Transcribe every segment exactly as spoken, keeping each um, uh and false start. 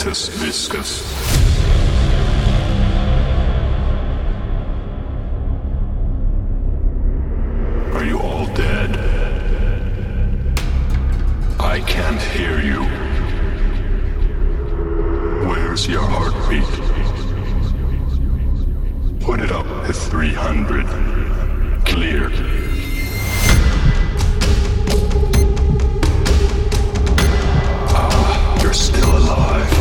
Impetus viscous. Are you all dead? I can't hear you. Where's your heartbeat? Put it up to three hundred. Clear. Ah, you're still alive.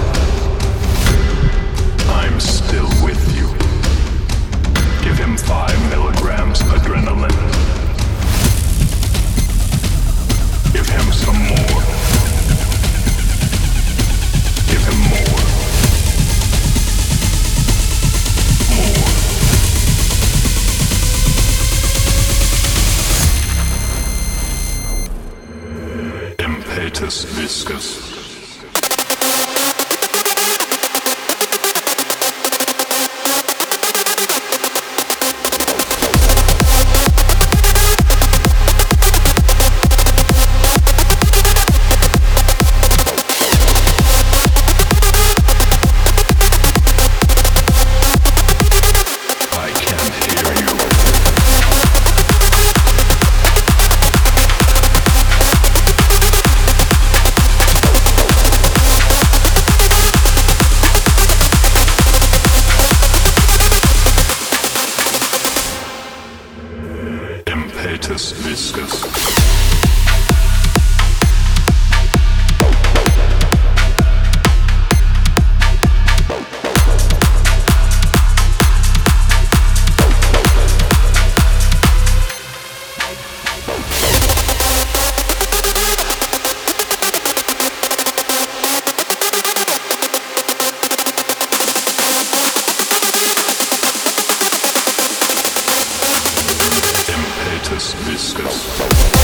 I'm still with you. Give him five milligrams adrenaline. Give him some more. Give him more. More. Impetus viscous. Impetus viscous. Impetus viscous.